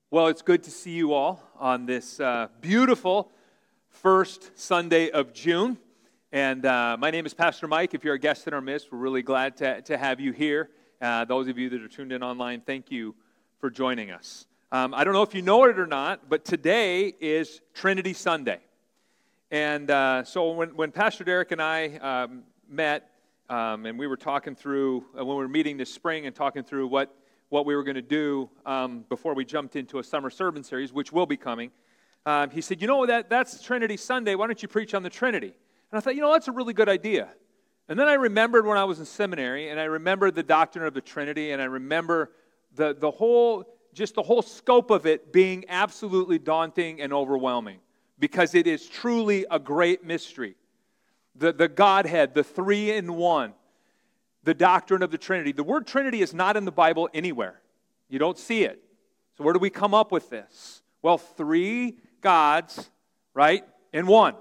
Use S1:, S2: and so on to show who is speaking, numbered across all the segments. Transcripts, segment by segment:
S1: Well, it's good to see you all on this beautiful first Sunday of June. And my name is Pastor Mike. If you're a guest in our midst, we're really glad to have you here. Those of you that are tuned in online, thank you for joining us. I don't know if you know it or not, but today is Trinity Sunday. And so when Pastor Derek and I met, and we were talking through, when we were meeting this spring and talking through what we were going to do before we jumped into a summer sermon series, which will be coming. He said, that's Trinity Sunday. Why don't you preach on the Trinity? And I thought, that's a really good idea. And then I remembered when I was in seminary, and I remembered the doctrine of the Trinity, and I remember the whole scope of it being absolutely daunting and overwhelming, because it is truly a great mystery. The Godhead, the three in one. The doctrine of the Trinity. The word Trinity is not in the Bible anywhere. You don't see it. So where do we come up with this? Well, three gods, right, in one.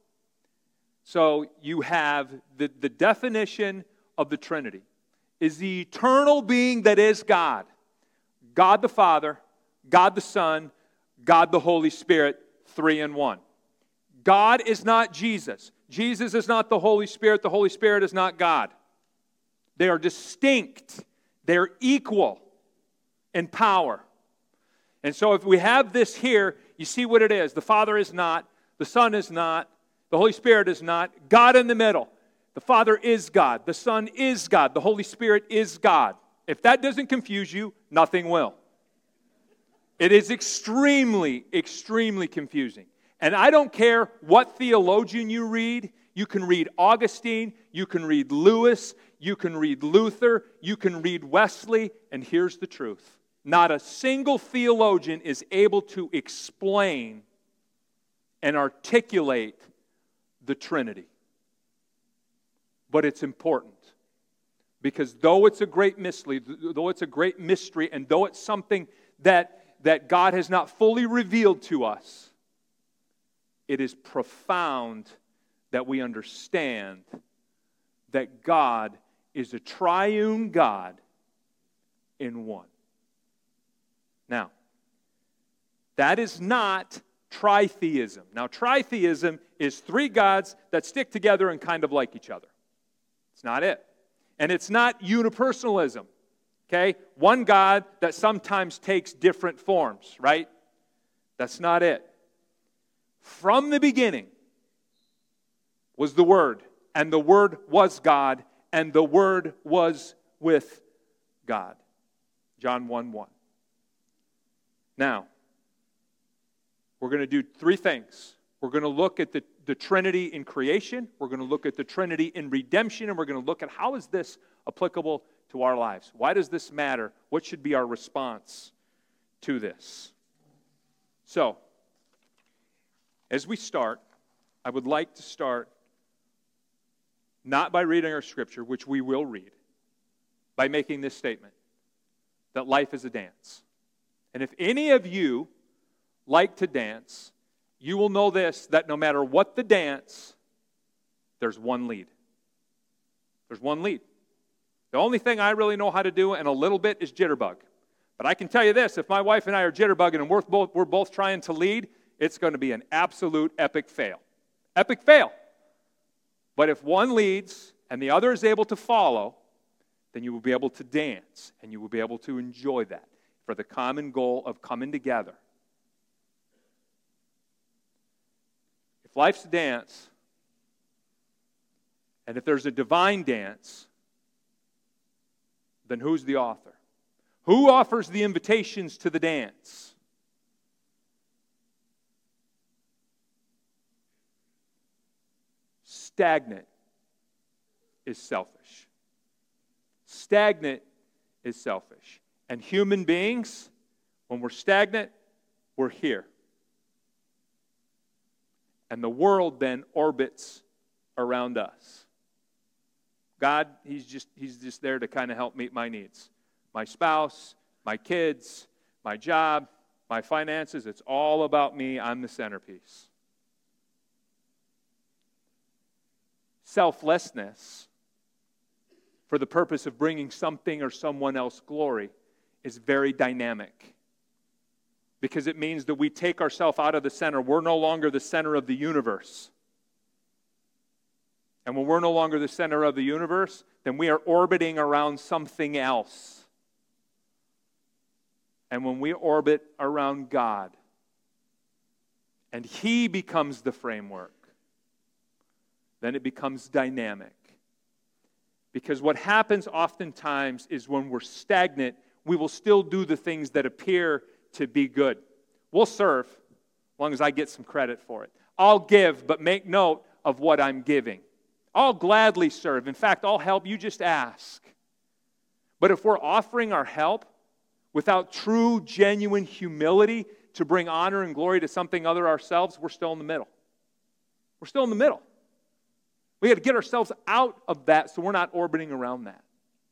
S1: So you have the definition of the Trinity is the eternal being that is God. God the Father, God the Son, God the Holy Spirit, three in one. God is not Jesus. Jesus is not the Holy Spirit. The Holy Spirit is not God. They are distinct. They're equal in power. And so if we have this here, you see what it is. The Father is not. The Son is not. The Holy Spirit is not. God in the middle. The Father is God. The Son is God. The Holy Spirit is God. If that doesn't confuse you, nothing will. It is extremely, extremely confusing. And I don't care what theologian you read. You can read Augustine. You can read Lewis. You can read Luther, you can read Wesley, and here's the truth. Not a single theologian is able to explain and articulate the Trinity. But it's important, because though it's a great mystery, and though it's something that God has not fully revealed to us, it is profound that we understand that God is a triune God in one. Now, that is not tritheism. Now, tritheism is three gods that stick together and kind of like each other. It's not it. And it's not unipersonalism. Okay? One God that sometimes takes different forms, right? That's not it. From the beginning was the Word, and the Word was God, and the Word was with God. John 1:1. Now, we're going to do three things. We're going to look at the Trinity in creation. We're going to look at the Trinity in redemption. And we're going to look at how is this applicable to our lives. Why does this matter? What should be our response to this? So, as we start, I would like to start not by reading our scripture, which we will read, by making this statement, that life is a dance. And if any of you like to dance, you will know this, that no matter what the dance, there's one lead. There's one lead. The only thing I really know how to do, and a little bit, is jitterbug. But I can tell you this, if my wife and I are jitterbugging and we're both trying to lead, it's going to be an absolute epic fail. Epic fail. But if one leads and the other is able to follow, then you will be able to dance and you will be able to enjoy that for the common goal of coming together. If life's a dance, and if there's a divine dance, then who's the author? Who offers the invitations to the dance? Stagnant is selfish. Stagnant is selfish. And human beings, when we're stagnant, we're here. And the world then orbits around us. God, He's just there to kind of help meet my needs. My spouse, my kids, my job, my finances, it's all about me. I'm the centerpiece. Selflessness for the purpose of bringing something or someone else glory is very dynamic. because it means that we take ourselves out of the center. We're no longer the center of the universe. And when we're no longer the center of the universe, then we are orbiting around something else. And when we orbit around God, and He becomes the framework, then it becomes dynamic. Because what happens oftentimes is when we're stagnant, we will still do the things that appear to be good. We'll serve, as long as I get some credit for it. I'll give, but make note of what I'm giving. I'll gladly serve. In fact, I'll help. You just ask. But if we're offering our help without true, genuine humility to bring honor and glory to something other ourselves, we're still in the middle. We're still in the middle. We got to get ourselves out of that so we're not orbiting around that.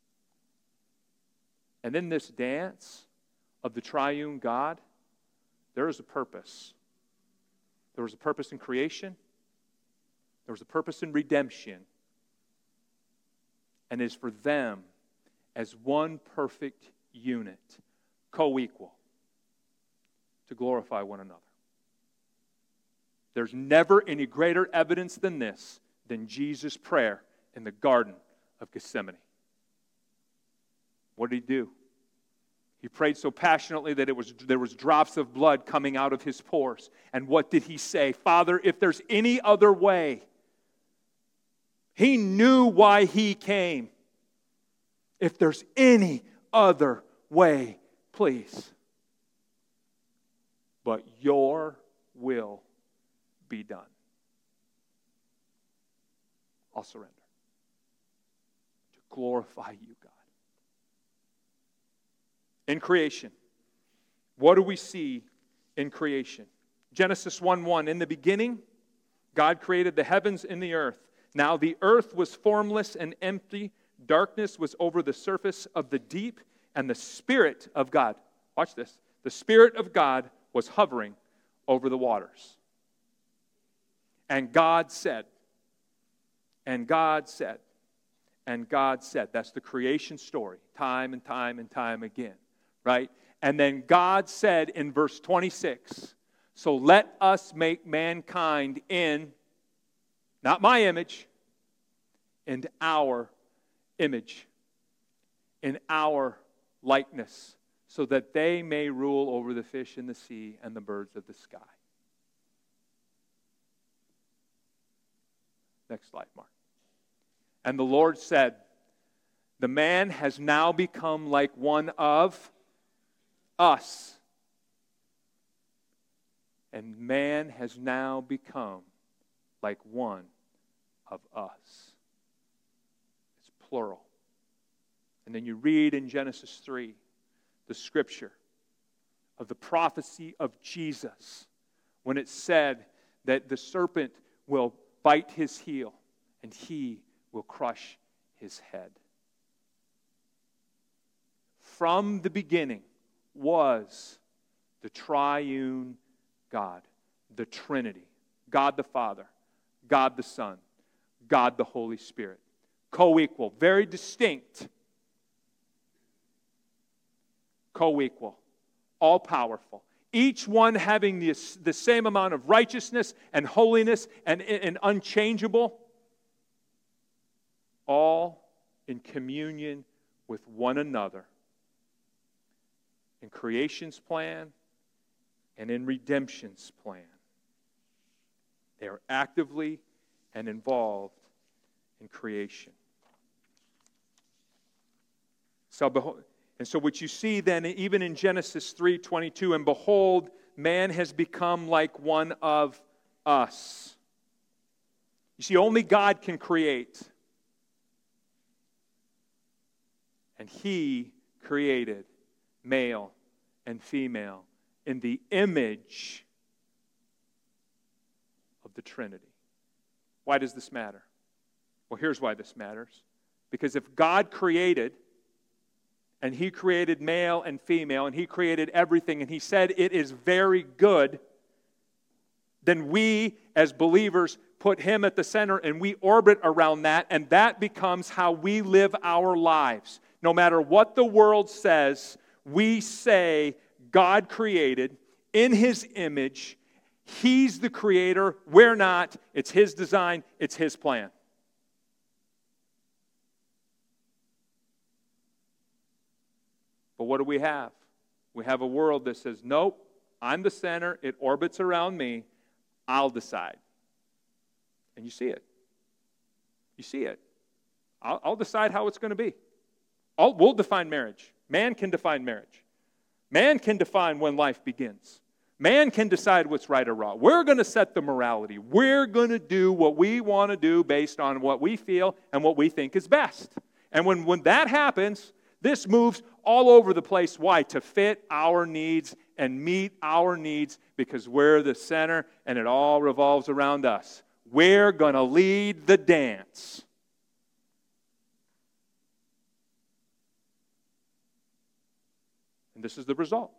S1: And in this dance of the triune God, there is a purpose. There was a purpose in creation. There was a purpose in redemption. And is for them as one perfect unit, co-equal, to glorify one another. There's never any greater evidence than this, than Jesus' prayer in the Garden of Gethsemane. What did He do? He prayed so passionately that there was drops of blood coming out of His pores. And what did He say? Father, if there's any other way. He knew why He came. If there's any other way, please. But your will be done. I'll surrender to glorify you, God. In creation, what do we see in creation? Genesis 1:1, in the beginning, God created the heavens and the earth. Now the earth was formless and empty. Darkness was over the surface of the deep, and the Spirit of God, watch this, the Spirit of God was hovering over the waters. And God said, and God said, and God said. That's the creation story, time and time and time again, right? And then God said in verse 26, so let us make mankind in, not my image, in our image, in our likeness, so that they may rule over the fish in the sea and the birds of the sky. Next slide, Mark. And the Lord said, the man has now become like one of us. And man has now become like one of us. It's plural. And then you read in Genesis 3, the scripture of the prophecy of Jesus, when it said that the serpent will bite his heel and he will crush his head. From the beginning was the triune God, the Trinity, God the Father, God the Son, God the Holy Spirit. Co-equal, very distinct. Co-equal, all-powerful. Each one having the same amount of righteousness and holiness and unchangeable. All in communion with one another. In creation's plan and in redemption's plan. They are actively and involved in creation. So what you see then, even in Genesis 3:22, and behold, man has become like one of us. You see, only God can create. And He created male and female in the image of the Trinity. Why does this matter? Well, here's why this matters. Because if God created, and He created male and female, and He created everything, and He said it is very good, then we as believers put Him at the center and we orbit around that, and that becomes how we live our lives. No matter what the world says, we say God created, in His image. He's the creator. We're not. It's His design. It's His plan. But what do we have? We have a world that says, nope, I'm the center. It orbits around me. I'll decide. And you see it. You see it. I'll decide how it's going to be. We'll define marriage. Man can define marriage. Man can define when life begins. Man can decide what's right or wrong. We're going to set the morality. We're going to do what we want to do based on what we feel and what we think is best. And when that happens, this moves all over the place. Why? To fit our needs and meet our needs, because we're the center and it all revolves around us. We're going to lead the dance. And this is the result.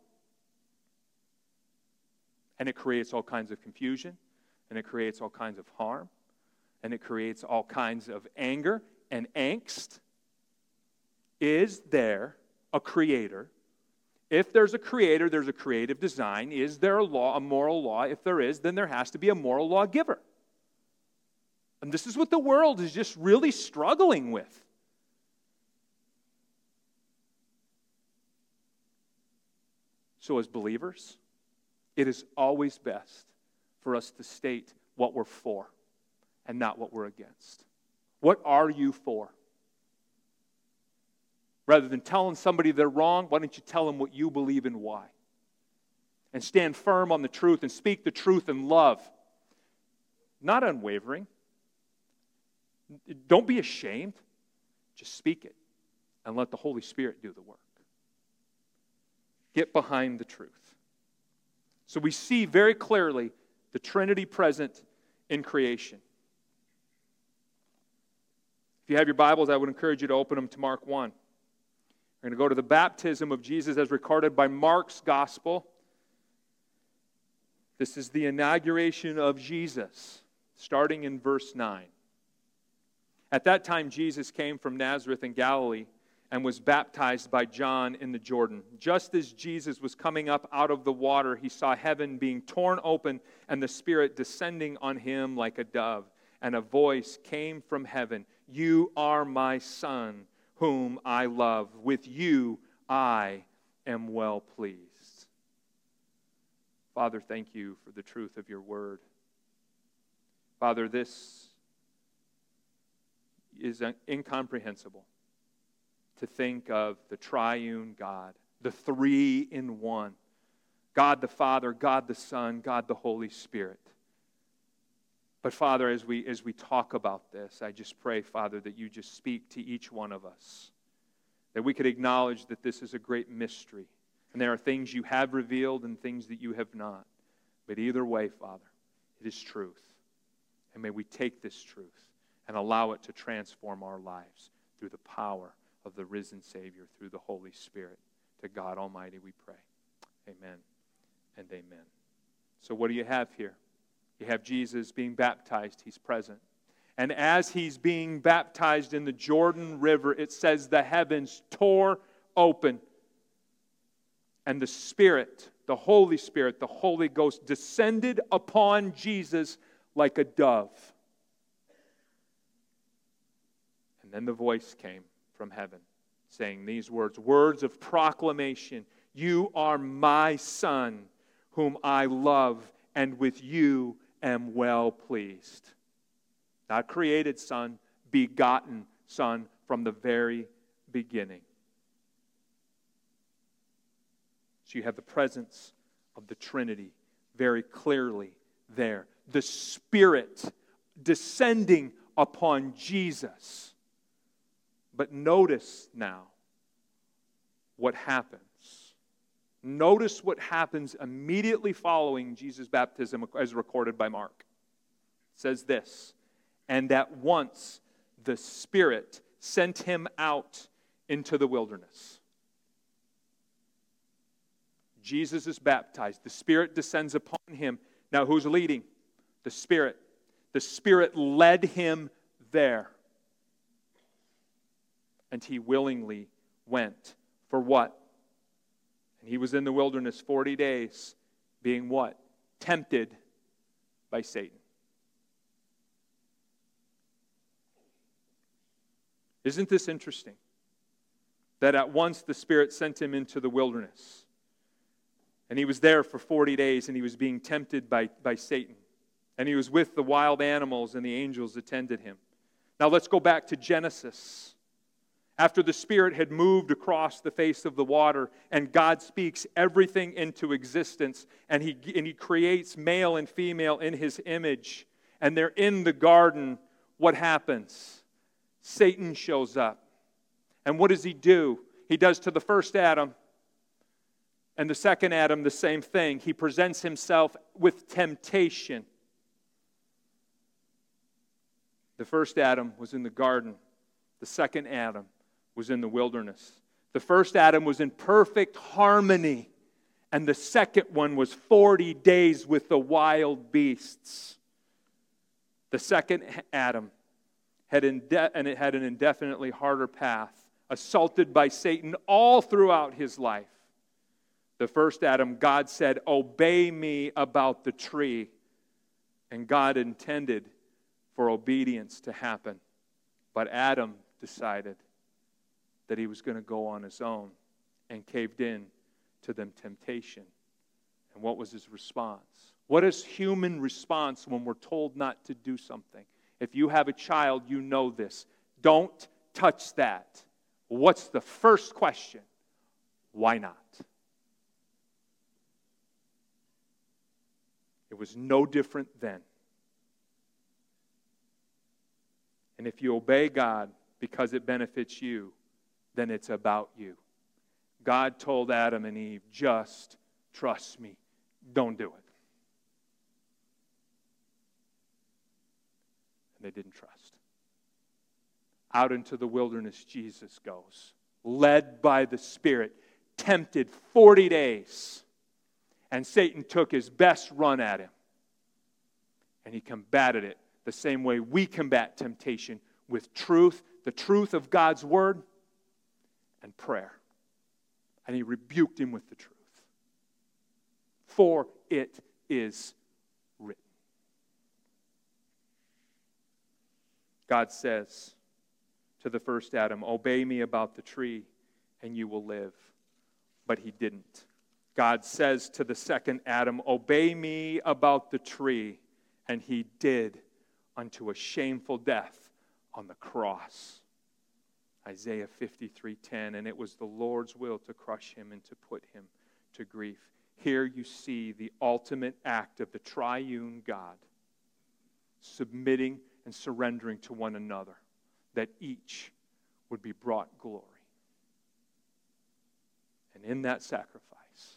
S1: And it creates all kinds of confusion, and it creates all kinds of harm, and it creates all kinds of anger and angst. Is there a creator? If there's a creator, there's a creative design. Is there a law, a moral law? If there is, then there has to be a moral lawgiver. And this is what the world is just really struggling with. So as believers, it is always best for us to state what we're for and not what we're against. What are you for? Rather than telling somebody they're wrong, why don't you tell them what you believe and why? And stand firm on the truth and speak the truth in love. Not unwavering. Don't be ashamed. Just speak it and let the Holy Spirit do the work. Get behind the truth. So we see very clearly the Trinity present in creation. If you have your Bibles, I would encourage you to open them to Mark 1. We're going to go to the baptism of Jesus as recorded by Mark's Gospel. This is the inauguration of Jesus, starting in verse 9. At that time, Jesus came from Nazareth in Galilee and was baptized by John in the Jordan. Just as Jesus was coming up out of the water, he saw heaven being torn open and the Spirit descending on him like a dove. And a voice came from heaven, "You are my Son, whom I love. With you I am well pleased." Father, thank you for the truth of your word. Father, this is incomprehensible to think of the triune God, the three in one, God the Father, God the Son, God the Holy Spirit. But Father, as we talk about this, I just pray, Father, that you just speak to each one of us, that we could acknowledge that this is a great mystery, and there are things you have revealed and things that you have not. But either way, Father, it is truth. And may we take this truth and allow it to transform our lives through the power of the risen Savior, through the Holy Spirit. To God Almighty we pray. Amen and amen. So what do you have here? You have Jesus being baptized. He's present. And as he's being baptized in the Jordan River, it says the heavens tore open. And the Spirit, the Holy Spirit, the Holy Ghost descended upon Jesus like a dove. And then the voice came from heaven saying these words, words of proclamation: "You are my Son, whom I love, and with you am well pleased." Not created Son, begotten Son from the very beginning. So you have the presence of the Trinity very clearly there. The Spirit descending upon Jesus. But notice now what happens. Notice what happens immediately following Jesus' baptism as recorded by Mark. It says this, "And at once the Spirit sent him out into the wilderness." Jesus is baptized. The Spirit descends upon him. Now who's leading? The Spirit. The Spirit led him there. And he willingly went. For what? And he was in the wilderness 40 days, being what? Tempted by Satan. Isn't this interesting? That at once the Spirit sent him into the wilderness. And he was there for 40 days, and he was being tempted by Satan. And he was with the wild animals, and the angels attended him. Now let's go back to Genesis. After the Spirit had moved across the face of the water, and God speaks everything into existence, and He creates male and female in His image, and they're in the garden, what happens? Satan shows up. And what does he do? He does to the first Adam and the second Adam the same thing. He presents himself with temptation. The first Adam was in the garden. The second Adam was in the wilderness. The first Adam was in perfect harmony, and the second one was 40 days with the wild beasts. The second Adam had an indefinitely harder path, assaulted by Satan all throughout his life. The first Adam, God said, "Obey me about the tree." And God intended for obedience to happen. But Adam decided that he was going to go on his own and caved in to the temptation. And what was his response? What is human response when we're told not to do something? If you have a child, you know this. Don't touch that. What's the first question? Why not? It was no different then. And if you obey God because it benefits you, then it's about you. God told Adam and Eve, just trust me. Don't do it. And they didn't trust. Out into the wilderness Jesus goes, led by the Spirit, tempted 40 days. And Satan took his best run at him. And he combated it the same way we combat temptation, with truth, the truth of God's Word, and prayer. And he rebuked him with the truth. For it is written. God says to the first Adam, "Obey me about the tree, and you will live." But he didn't. God says to the second Adam, "Obey me about the tree," and he did, unto a shameful death on the cross. Isaiah 53:10, and it was the Lord's will to crush him and to put him to grief. Here you see the ultimate act of the triune God submitting and surrendering to one another, that each would be brought glory. And in that sacrifice,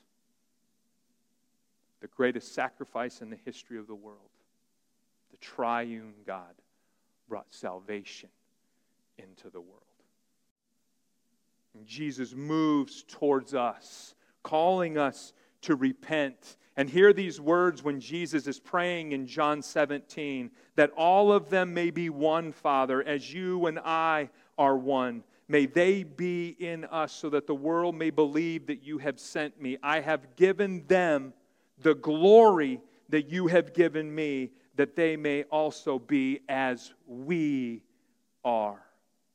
S1: the greatest sacrifice in the history of the world, the triune God brought salvation into the world. And Jesus moves towards us, calling us to repent. And hear these words when Jesus is praying in John 17, that all of them may be one, Father, as you and I are one. May they be in us so that the world may believe that you have sent me. I have given them the glory that you have given me, that they may also be as we are.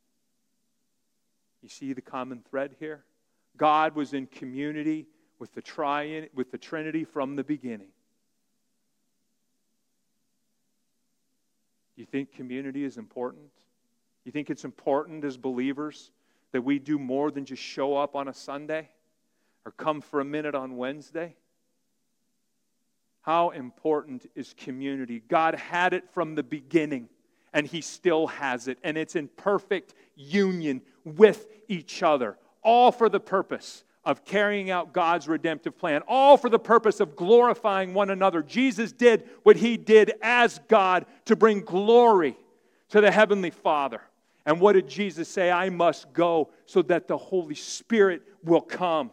S1: You see the common thread here? God was in community with the Trinity from the beginning. You think community is important? You think it's important as believers that we do more than just show up on a Sunday or come for a minute on Wednesday? How important is community? God had it from the beginning, and He still has it, and it's in perfect union with each other, all for the purpose of carrying out God's redemptive plan, all for the purpose of glorifying one another. Jesus did what He did as God to bring glory to the Heavenly Father. And what did Jesus say? I must go so that the Holy Spirit will come.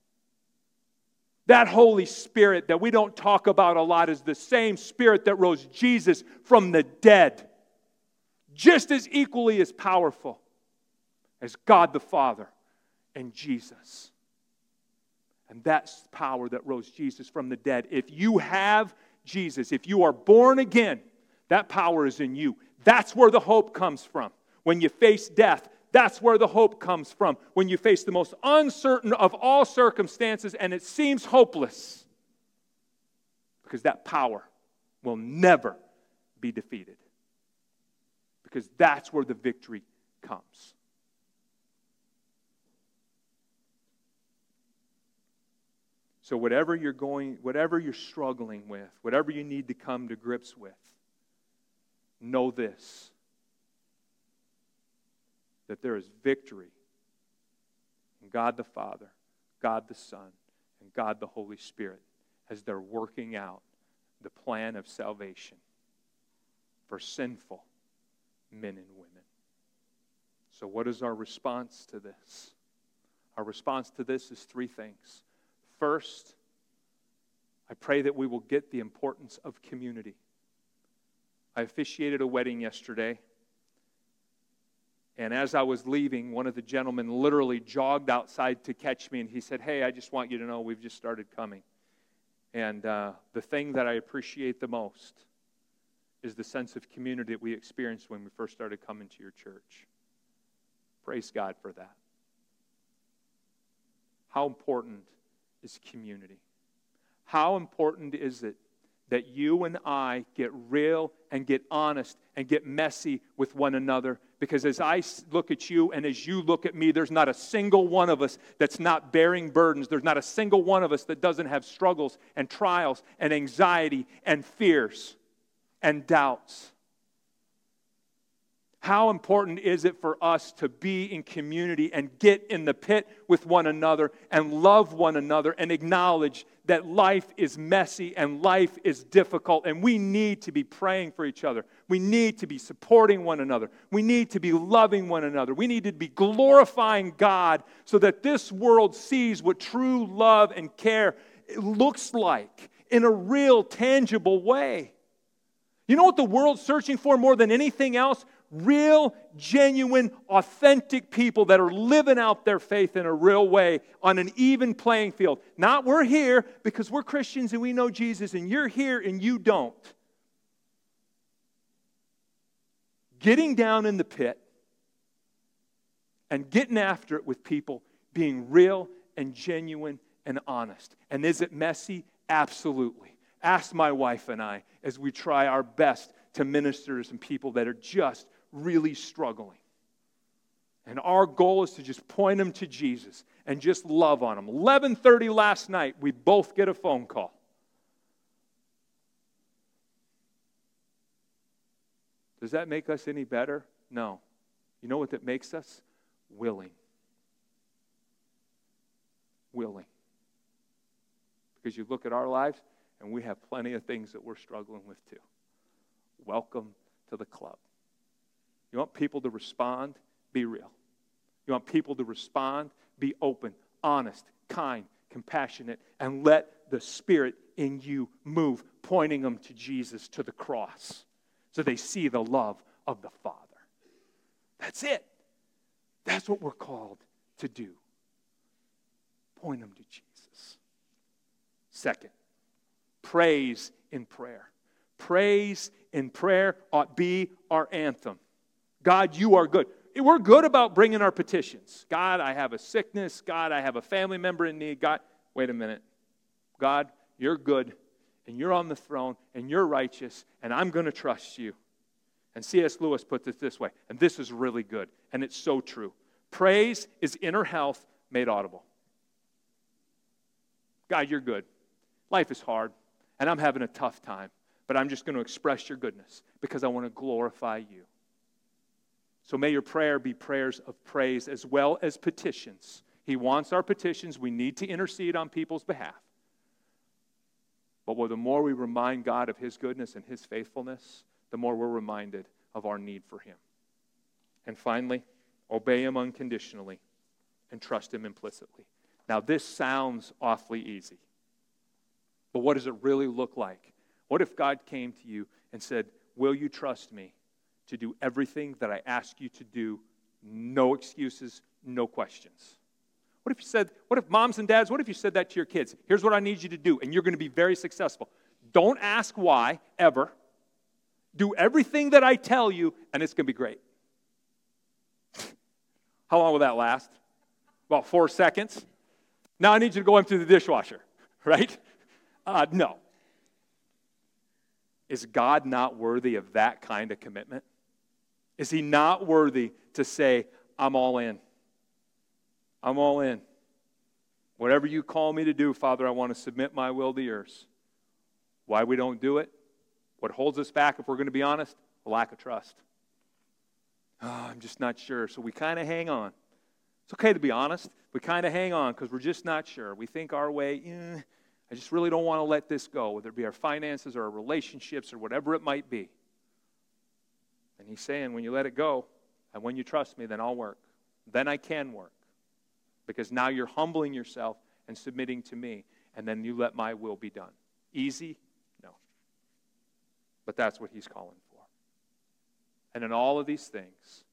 S1: That Holy Spirit that we don't talk about a lot is the same Spirit that rose Jesus from the dead. Just as equally as powerful as God the Father and Jesus. And that's the power that rose Jesus from the dead. If you have Jesus, if you are born again, that power is in you. That's where the hope comes from. When you face death, that's where the hope comes from. When you face the most uncertain of all circumstances and it seems hopeless, because that power will never be defeated. Because that's where the victory comes. So whatever you're struggling with, whatever you need to come to grips with, know this, that there is victory in God the Father, God the Son, and God the Holy Spirit as they're working out the plan of salvation for sinful men and women. So what is our response to this? Our response to this is three things. First, I pray that we will get the importance of community. I officiated a wedding yesterday, and as I was leaving, one of the gentlemen literally jogged outside to catch me, and he said, "Hey, I just want you to know we've just started coming." And the thing that I appreciate the most is the sense of community that we experienced when we first started coming to your church. Praise God for that. How important is community? How important is it that you and I get real and get honest and get messy with one another? Because as I look at you and as you look at me, there's not a single one of us that's not bearing burdens. There's not a single one of us that doesn't have struggles and trials and anxiety and fears and doubts. How important is it for us to be in community and get in the pit with one another and love one another and acknowledge that life is messy and life is difficult and we need to be praying for each other. We need to be supporting one another. We need to be loving one another. We need to be glorifying God so that this world sees what true love and care looks like in a real, tangible way. You know what the world's searching for more than anything else? Real, genuine, authentic people that are living out their faith in a real way on an even playing field. Not we're here because we're Christians and we know Jesus and you're here and you don't. Getting down in the pit and getting after it with people, being real and genuine and honest. And is it messy? Absolutely. Ask my wife and I as we try our best to minister to some people that are just really struggling. And our goal is to just point them to Jesus and just love on them. 11:30 last night, we both get a phone call. Does that make us any better? No. You know what that makes us? Willing. Willing. Because you look at our lives, and we have plenty of things that we're struggling with too. Welcome to the club. You want people to respond? Be real. You want people to respond? Be open, honest, kind, compassionate, and let the Spirit in you move, pointing them to Jesus, to the cross, so they see the love of the Father. That's it. That's what we're called to do. Point them to Jesus. Second, praise in prayer. Praise in prayer ought be our anthem. God, you are good. We're good about bringing our petitions. God, I have a sickness. God, I have a family member in need. God, wait a minute. God, you're good, and you're on the throne, and you're righteous, and I'm going to trust you. And C.S. Lewis puts it this way, and this is really good, and it's so true. Praise is inner health made audible. God, you're good. Life is hard, and I'm having a tough time, but I'm just going to express your goodness because I want to glorify you. So may your prayer be prayers of praise as well as petitions. He wants our petitions. We need to intercede on people's behalf. But the more we remind God of His goodness and His faithfulness, the more we're reminded of our need for Him. And finally, obey Him unconditionally and trust Him implicitly. Now, this sounds awfully easy. But what does it really look like? What if God came to you and said, will you trust me to do everything that I ask you to do? No excuses, no questions. What if moms and dads, what if you said that to your kids? Here's what I need you to do, and you're going to be very successful. Don't ask why, ever. Do everything that I tell you, and it's going to be great. How long will that last? About 4 seconds. Now I need you to go empty the dishwasher, right? No. Is God not worthy of that kind of commitment? Is he not worthy to say, I'm all in? I'm all in. Whatever you call me to do, Father, I want to submit my will to yours. Why we don't do it? What holds us back, if we're going to be honest? A lack of trust. Oh, I'm just not sure. So we kind of hang on. It's okay to be honest. We kind of hang on because we're just not sure. We think our way, I just really don't want to let this go, whether it be our finances or our relationships or whatever it might be. And he's saying, when you let it go, and when you trust me, then I'll work. Then I can work. Because now you're humbling yourself and submitting to me, and then you let my will be done. Easy? No. But that's what he's calling for. And in all of these things,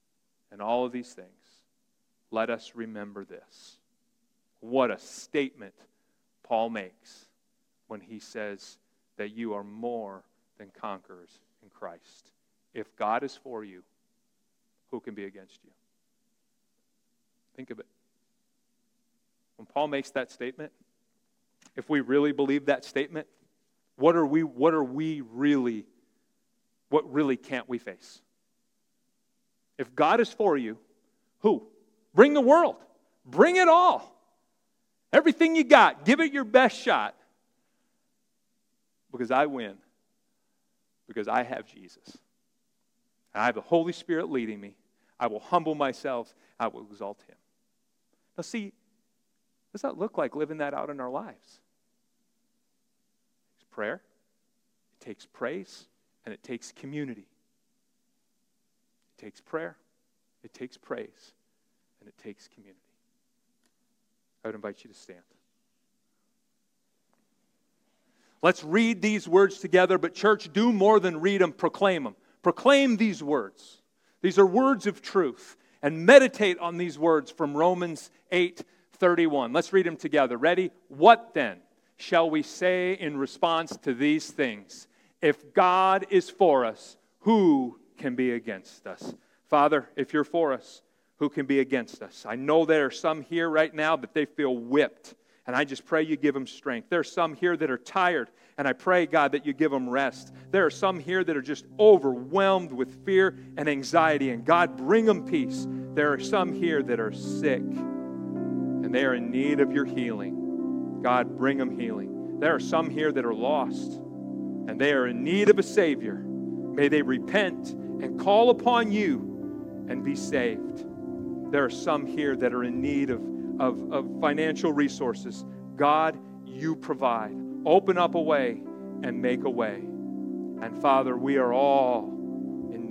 S1: let us remember this. What a statement Paul makes when he says that you are more than conquerors in Christ. If God is for you, who can be against you? Think of it. When Paul makes that statement, if we really believe that statement, what really can't we face? If God is for you, who? Bring the world. Bring it all. Everything you got, give it your best shot. Because I win. Because I have Jesus. And I have the Holy Spirit leading me. I will humble myself. I will exalt him. Now see, what does that look like living that out in our lives? It's prayer, it takes praise, and it takes community. It takes prayer, it takes praise, and it takes community. I would invite you to stand. Let's read these words together, but church, do more than read them, proclaim them. Proclaim these words. These are words of truth. And meditate on these words from Romans 8:31. Let's read them together. Ready? What then shall we say in response to these things? If God is for us, who can be against us? Father, if you're for us, who can be against us? I know there are some here right now that they feel whipped. And I just pray you give them strength. There are some here that are tired, and I pray, God, that you give them rest. There are some here that are just overwhelmed with fear and anxiety, and God, bring them peace. There are some here that are sick, and they are in need of your healing. God, bring them healing. There are some here that are lost, and they are in need of a Savior. May they repent and call upon you and be saved. There are some here that are in need of financial resources. God, you provide. Open up a way and make a way. And Father, we are all in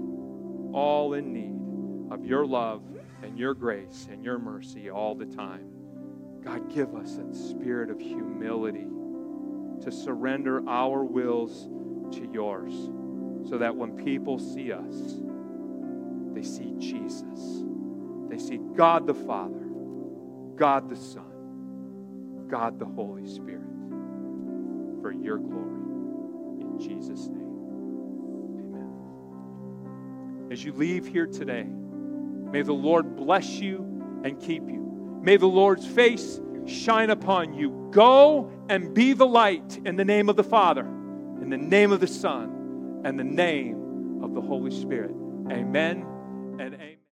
S1: need of your love and your grace and your mercy all the time. God, give us that spirit of humility to surrender our wills to yours, so that when people see us, they see Jesus. They see God the Father, God the Son, God the Holy Spirit, for your glory. In Jesus' name, amen. As you leave here today, may the Lord bless you and keep you. May the Lord's face shine upon you. Go and be the light in the name of the Father, in the name of the Son, and the name of the Holy Spirit. Amen and amen.